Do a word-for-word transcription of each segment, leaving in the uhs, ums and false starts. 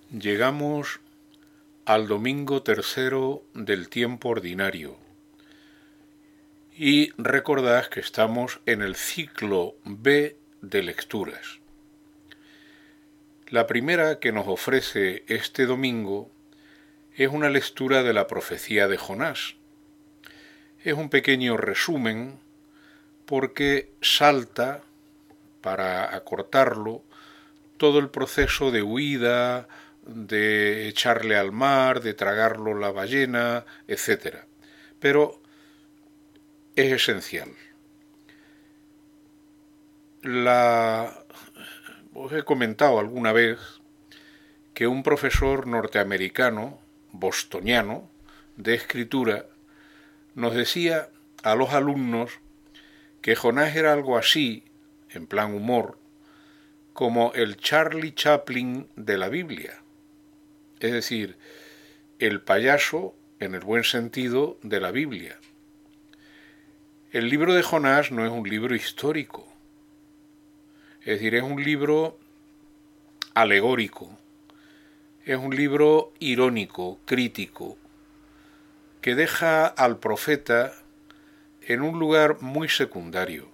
Llegamos al domingo tercero del tiempo ordinario y recordad que estamos en el ciclo B de lecturas. La primera que nos ofrece este domingo es una lectura de la profecía de Jonás. Es un pequeño resumen porque salta, para acortarlo, todo el proceso de huida, de echarle al mar, de tragarlo la ballena, etcétera. Pero es esencial. La... Os he comentado alguna vez que un profesor norteamericano, bostoniano, de escritura, nos decía a los alumnos que Jonás era algo así, en plan humor, como el Charlie Chaplin de la Biblia. Es decir, el payaso, en el buen sentido, de la Biblia. El libro de Jonás no es un libro histórico. Es decir, es un libro alegórico. Es un libro irónico, crítico, que deja al profeta en un lugar muy secundario.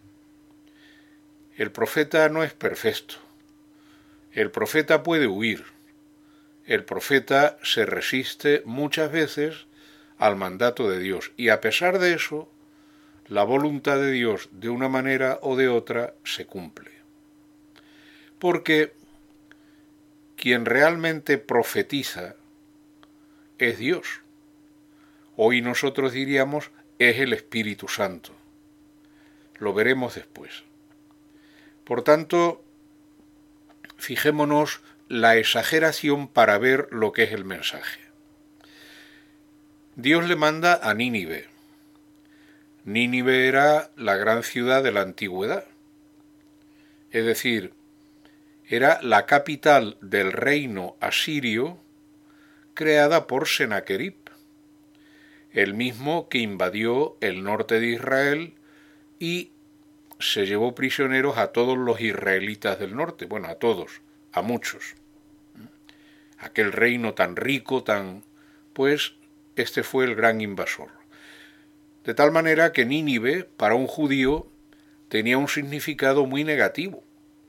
El profeta no es perfecto. El profeta puede huir. El profeta se resiste muchas veces al mandato de Dios y a pesar de eso, la voluntad de Dios de una manera o de otra se cumple. Porque quien realmente profetiza es Dios. Hoy nosotros diríamos es el Espíritu Santo. Lo veremos después. Por tanto, fijémonos la exageración para ver lo que es el mensaje. Dios le manda a Nínive. Nínive era la gran ciudad de la antigüedad. Es decir, era la capital del reino asirio creada por Sennacherib, el mismo que invadió el norte de Israel y se llevó prisioneros a todos los israelitas del norte, bueno, a todos, a muchos. Aquel reino tan rico, tan... pues este fue el gran invasor. De tal manera que Nínive, para un judío, tenía un significado muy negativo.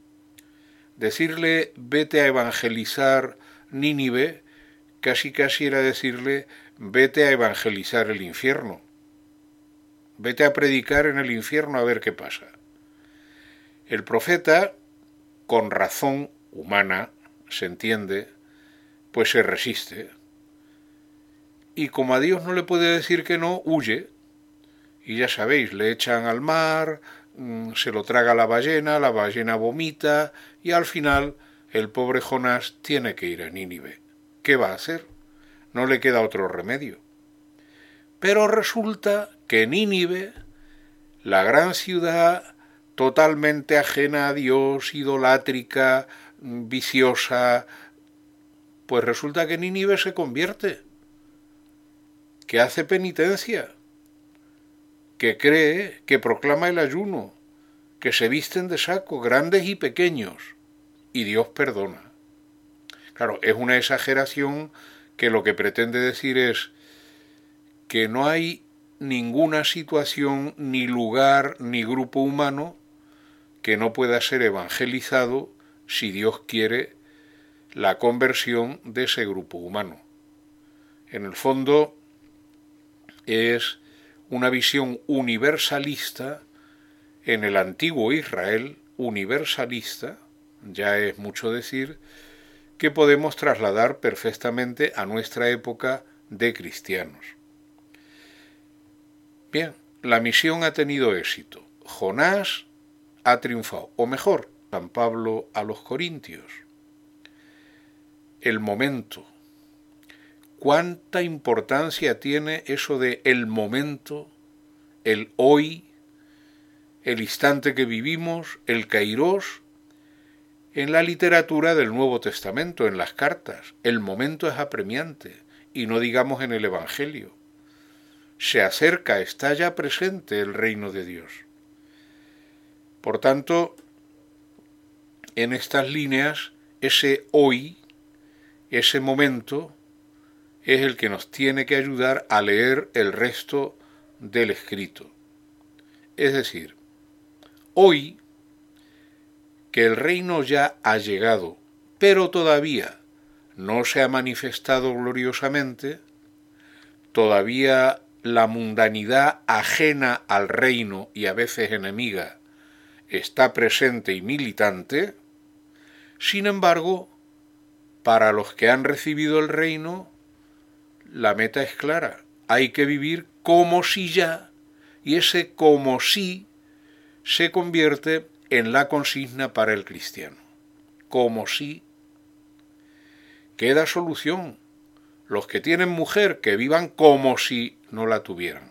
Decirle vete a evangelizar Nínive, casi casi era decirle vete a evangelizar el infierno. Vete a predicar en el infierno a ver qué pasa. El profeta, con razón humana, se entiende, pues se resiste. Y como a Dios no le puede decir que no, huye. Y ya sabéis, le echan al mar, se lo traga la ballena, la ballena vomita, y al final el pobre Jonás tiene que ir a Nínive. ¿Qué va a hacer? No le queda otro remedio. Pero resulta que Nínive, la gran ciudad totalmente ajena a Dios, idolátrica, viciosa, pues resulta que Nínive se convierte, que hace penitencia, que cree, que proclama el ayuno, que se visten de saco, grandes y pequeños, y Dios perdona. Claro, es una exageración que lo que pretende decir es que no hay ninguna situación, ni lugar, ni grupo humano que no pueda ser evangelizado si Dios quiere la conversión de ese grupo humano. En el fondo es una visión universalista en el antiguo Israel, universalista, ya es mucho decir, que podemos trasladar perfectamente a nuestra época de cristianos. Bien, la misión ha tenido éxito. Jonás ha triunfado, o mejor, San Pablo a los Corintios. El momento. ¿Cuánta importancia tiene eso de el momento, el hoy, el instante que vivimos, el kairos, en la literatura del Nuevo Testamento, en las cartas? El momento es apremiante, y no digamos en el Evangelio. Se acerca, está ya presente el reino de Dios. Por tanto, en estas líneas, ese hoy ese momento es el que nos tiene que ayudar a leer el resto del escrito. Es decir, hoy que el reino ya ha llegado, pero todavía no se ha manifestado gloriosamente, todavía la mundanidad ajena al reino y a veces enemiga está presente y militante. Sin embargo, para los que han recibido el reino, la meta es clara. Hay que vivir como si ya, y ese como si se convierte en la consigna para el cristiano. Como si. Queda solución. Los que tienen mujer, que vivan como si no la tuvieran.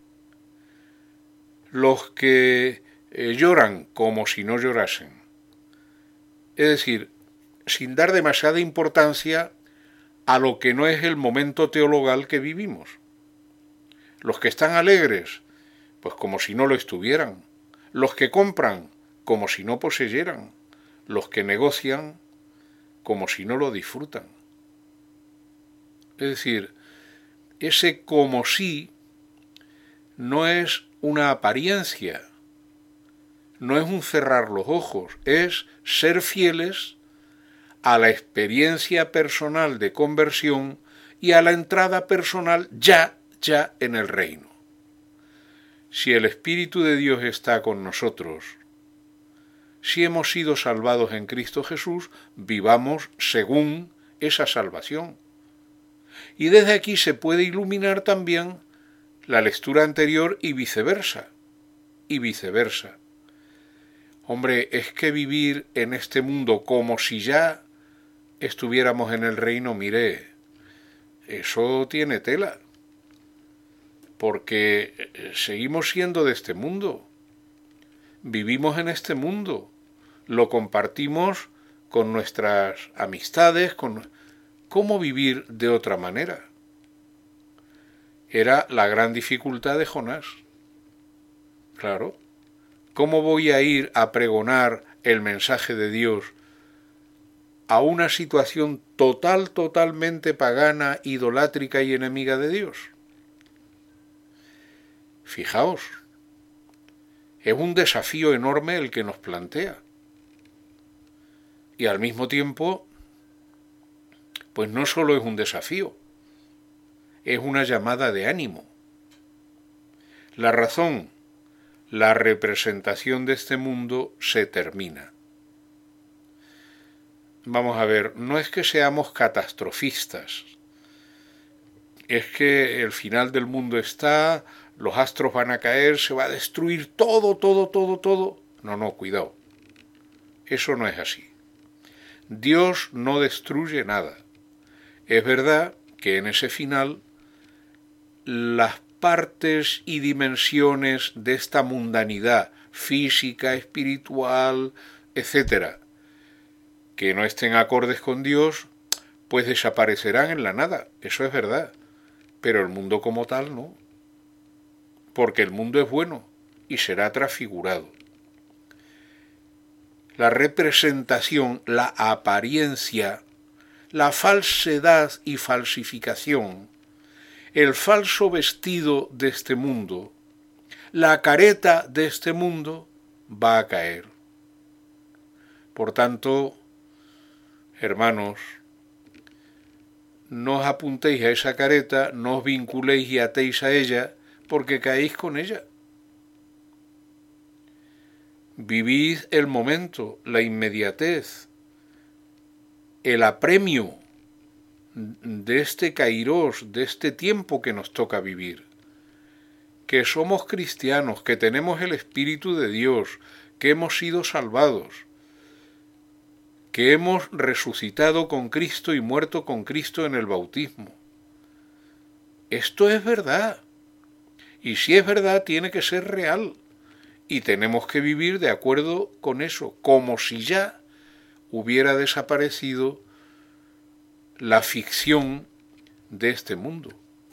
Los que eh, lloran como si no llorasen. Es decir, sin dar demasiada importancia a lo que no es el momento teologal que vivimos. Los que están alegres, pues como si no lo estuvieran. Los que compran, como si no poseyeran. Los que negocian, como si no lo disfrutan. Es decir, ese como si no es una apariencia, no es un cerrar los ojos, es ser fieles a la experiencia personal de conversión y a la entrada personal ya, ya en el reino. Si el Espíritu de Dios está con nosotros, si hemos sido salvados en Cristo Jesús, vivamos según esa salvación. Y desde aquí se puede iluminar también la lectura anterior y viceversa, y viceversa. Hombre, es que vivir en este mundo como si ya estuviéramos en el reino, mire, eso tiene tela, porque seguimos siendo de este mundo, vivimos en este mundo, lo compartimos con nuestras amistades, con... ¿Cómo vivir de otra manera? Era la gran dificultad de Jonás. Claro, ¿cómo voy a ir a pregonar el mensaje de Dios a una situación total, totalmente pagana, idolátrica y enemiga de Dios? Fijaos, es un desafío enorme el que nos plantea. Y al mismo tiempo, pues no solo es un desafío, es una llamada de ánimo. La razón, la representación de este mundo se termina. Vamos a ver, no es que seamos catastrofistas, es que el final del mundo está, los astros van a caer, se va a destruir todo, todo, todo, todo. No, no, cuidado. Eso no es así. Dios no destruye nada. Es verdad que en ese final las partes y dimensiones de esta mundanidad física, espiritual, etcétera, que no estén acordes con Dios, pues desaparecerán en la nada. Eso es verdad. Pero el mundo como tal no. Porque el mundo es bueno y será transfigurado. La representación, la apariencia, la falsedad y falsificación, el falso vestido de este mundo, la careta de este mundo va a caer. Por tanto, hermanos, no os apuntéis a esa careta, no os vinculéis y atéis a ella, porque caéis con ella. Vivid el momento, la inmediatez, el apremio de este kairos, de este tiempo que nos toca vivir. Que somos cristianos, que tenemos el Espíritu de Dios, que hemos sido salvados, que hemos resucitado con Cristo y muerto con Cristo en el bautismo. Esto es verdad. Y si es verdad, tiene que ser real. Y tenemos que vivir de acuerdo con eso, como si ya hubiera desaparecido la ficción de este mundo.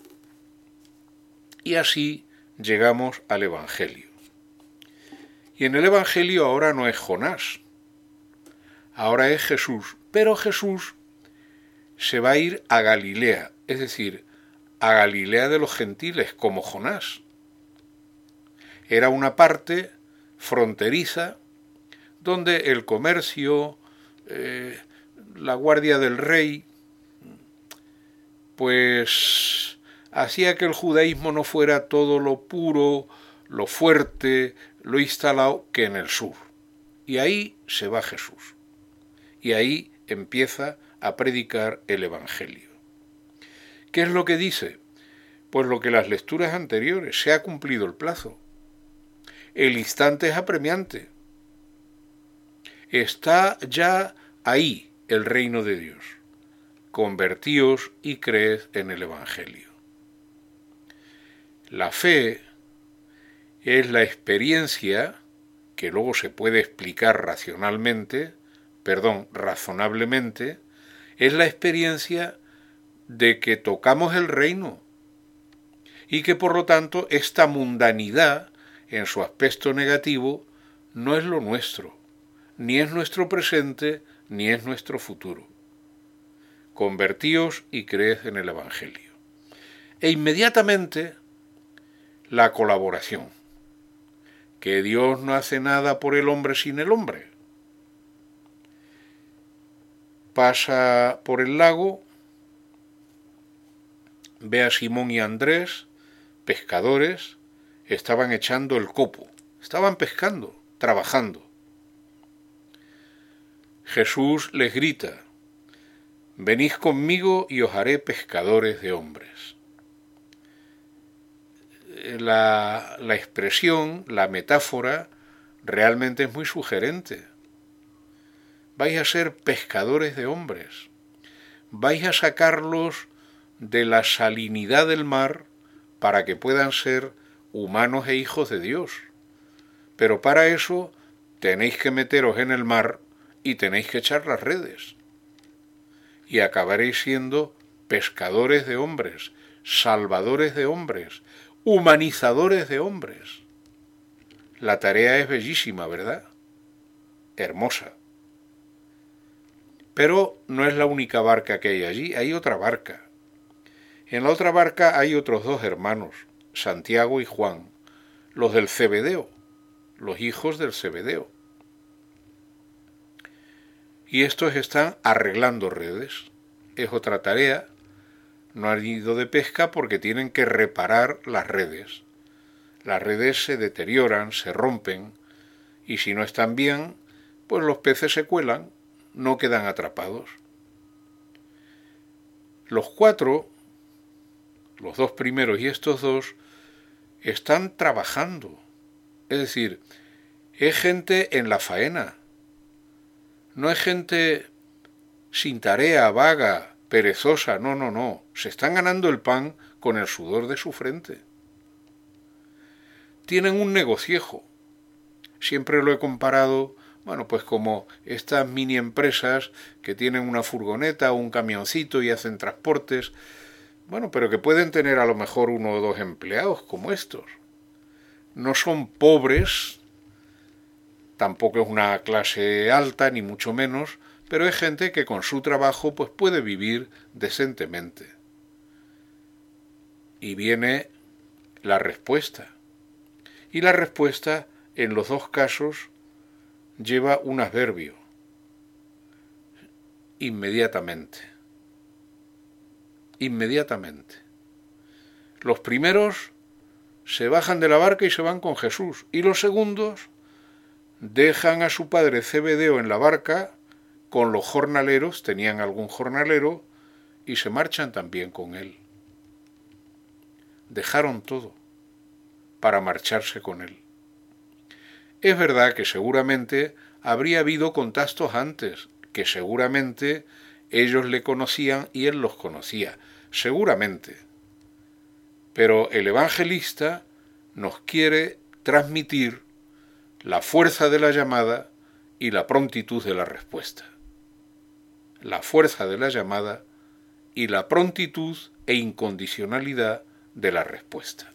Y así llegamos al Evangelio. Y en el Evangelio ahora no es Jonás, ahora es Jesús, pero Jesús se va a ir a Galilea, es decir, a Galilea de los gentiles, como Jonás. Era una parte fronteriza donde el comercio, eh, la guardia del rey, pues hacía que el judaísmo no fuera todo lo puro, lo fuerte, lo instalado que en el sur. Y ahí se va Jesús. Y ahí empieza a predicar el Evangelio. ¿Qué es lo que dice? Pues lo que las lecturas anteriores, se ha cumplido el plazo. El instante es apremiante. Está ya ahí el reino de Dios. Convertíos y creed en el Evangelio. La fe es la experiencia que luego se puede explicar racionalmente, perdón, razonablemente, es la experiencia de que tocamos el reino y que por lo tanto esta mundanidad en su aspecto negativo no es lo nuestro, ni es nuestro presente, ni es nuestro futuro. Convertíos y creed en el Evangelio. E inmediatamente la colaboración, que Dios no hace nada por el hombre sin el hombre. Pasa por el lago, ve a Simón y Andrés, pescadores, estaban echando el copo, estaban pescando, trabajando. Jesús les grita: venid conmigo y os haré pescadores de hombres. La, la expresión, la metáfora, realmente es muy sugerente. Vais a ser pescadores de hombres. Vais a sacarlos de la salinidad del mar para que puedan ser humanos e hijos de Dios. Pero para eso tenéis que meteros en el mar y tenéis que echar las redes. Y acabaréis siendo pescadores de hombres, salvadores de hombres, humanizadores de hombres. La tarea es bellísima, ¿verdad? Hermosa. Pero no es la única barca que hay allí, hay otra barca. En la otra barca hay otros dos hermanos, Santiago y Juan, los del Zebedeo, los hijos del Zebedeo. Y estos están arreglando redes. Es otra tarea. No han ido de pesca porque tienen que reparar las redes. Las redes se deterioran, se rompen, y si no están bien, pues los peces se cuelan, no quedan atrapados. Los cuatro, los dos primeros y estos dos, están trabajando. Es decir, es gente en la faena. No es gente sin tarea, vaga, perezosa, no, no, no. Se están ganando el pan con el sudor de su frente. Tienen un negociejo. Siempre lo he comparado, bueno, pues como estas mini empresas que tienen una furgoneta o un camioncito y hacen transportes, bueno, pero que pueden tener a lo mejor uno o dos empleados como estos. No son pobres, tampoco es una clase alta, ni mucho menos, pero es gente que con su trabajo pues puede vivir decentemente. Y viene la respuesta. Y la respuesta, en los dos casos, lleva un adverbio. Inmediatamente. Inmediatamente. Los primeros se bajan de la barca y se van con Jesús. Y los segundos dejan a su padre Zebedeo en la barca con los jornaleros, tenían algún jornalero, y se marchan también con él. Dejaron todo para marcharse con él. Es verdad que seguramente habría habido contactos antes, que seguramente ellos le conocían y él los conocía, seguramente. Pero el evangelista nos quiere transmitir la fuerza de la llamada y la prontitud de la respuesta. La fuerza de la llamada y la prontitud e incondicionalidad de la respuesta.